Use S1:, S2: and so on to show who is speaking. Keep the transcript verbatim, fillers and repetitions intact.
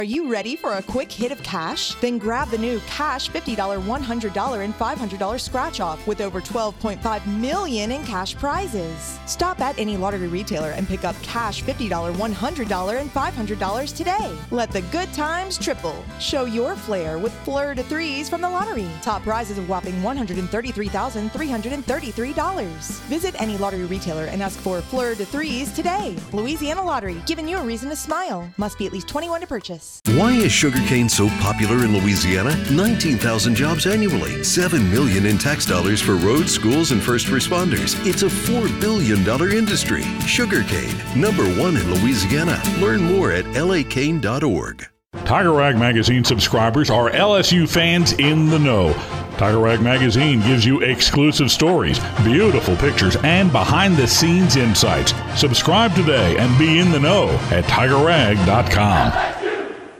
S1: Are you ready for a quick hit of cash? Then grab the new Cash fifty dollars, one hundred dollars, and five hundred dollars scratch-off with over twelve point five million dollars in cash prizes. Stop at any lottery retailer and pick up Cash fifty dollars, one hundred dollars, and five hundred dollars today. Let the good times triple. Show your flair with Fleur de Threes from the lottery. Top prize is a whopping one hundred thirty-three thousand three hundred thirty-three dollars. Visit any lottery retailer and ask for Fleur de Threes today. Louisiana Lottery, giving you a reason to smile. Must be at least twenty-one to purchase.
S2: Why is sugarcane so popular in Louisiana? nineteen thousand jobs annually, seven million dollars in tax dollars for roads, schools, and first responders. It's a four billion dollars industry. Sugarcane, number one in Louisiana. Learn more at L A cane dot org.
S3: Tiger Rag Magazine subscribers are L S U fans in the know. Tiger Rag Magazine gives you exclusive stories, beautiful pictures, and behind-the-scenes insights. Subscribe today and be in the know at tiger rag dot com.